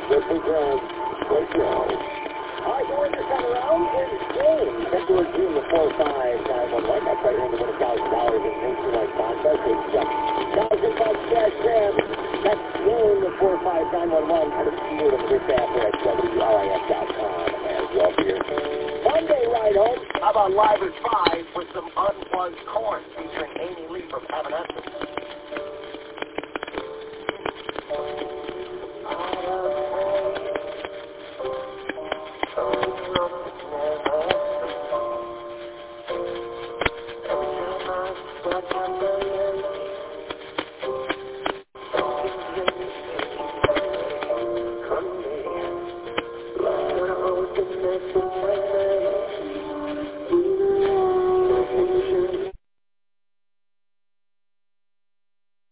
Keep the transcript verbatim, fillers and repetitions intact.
This is uh, great show. All right, so we're just coming around in June. February, June, the four five nine one one. That's right here to win one thousand dollars in nationwide contest. It's uh, one thousand bucks cash grab. That's June, the four five nine one one. And it's you to this app at W R I F dot com as well for your Monday ride home. How about Live at five with some unplugged corn featuring Amy Lee from Evanescence. Every time I